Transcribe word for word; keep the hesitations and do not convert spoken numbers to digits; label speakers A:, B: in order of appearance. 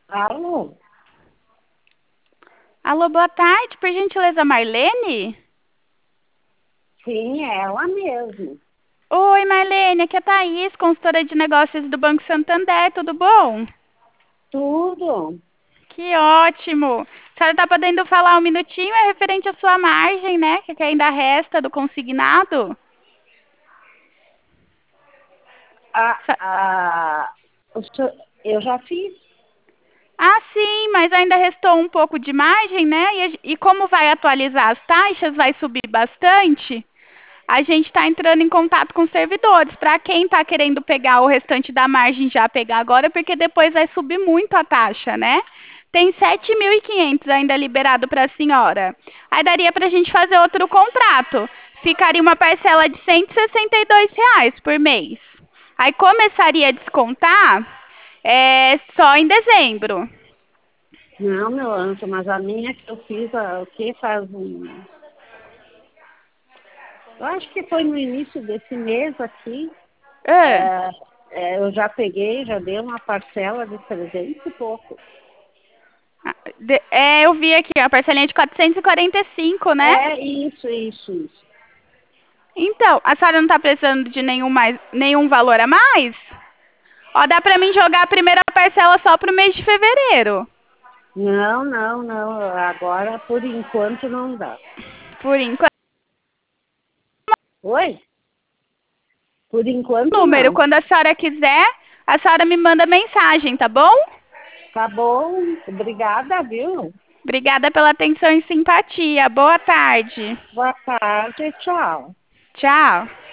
A: Alô?
B: Alô, boa tarde, por gentileza, Marlene?
A: Sim, é ela mesmo.
B: Oi, Marlene, aqui é a Thaís, consultora de negócios do Banco Santander, tudo bom?
A: Tudo.
B: Que ótimo! A senhora está podendo falar um minutinho? É referente à sua margem, né? Que ainda resta do consignado?
A: Ah,
B: Sa-
A: ah, o senhor- eu já fiz.
B: Ah, sim, mas ainda restou um pouco de margem, né? E, a ge- e como vai atualizar as taxas, vai subir bastante. A gente está entrando em contato com os servidores. Para quem está querendo pegar o restante da margem, já pegar agora, porque depois vai subir muito a taxa, né? Tem sete mil e quinhentos ainda liberado para a senhora. Aí daria para a gente fazer outro contrato. Ficaria uma parcela de cento e sessenta e dois reais por mês. Aí começaria a descontar é, só em dezembro.
A: Não, meu anjo, mas a minha que eu fiz, ah, o que faz um... Eu acho que foi no início desse mês aqui.
B: Ah,
A: é, é, eu já peguei, já dei uma parcela de trezentos e pouco.
B: de- é, eu vi aqui, a parcelinha de quatrocentos e quarenta e cinco, né?
A: É isso, isso, isso.
B: Então, a senhora não está precisando de nenhum, mais, nenhum valor a mais? Ó, dá para mim jogar a primeira parcela só pro mês de fevereiro.
A: Não, não, não. Agora, por enquanto, não dá.
B: Por enquanto,
A: Oi? Por enquanto,
B: número.
A: não.
B: Quando a senhora quiser, a senhora me manda mensagem, tá bom?
A: Tá bom. Obrigada, viu?
B: Obrigada pela atenção e simpatia. Boa tarde.
A: Boa tarde, tchau.
B: Tchau.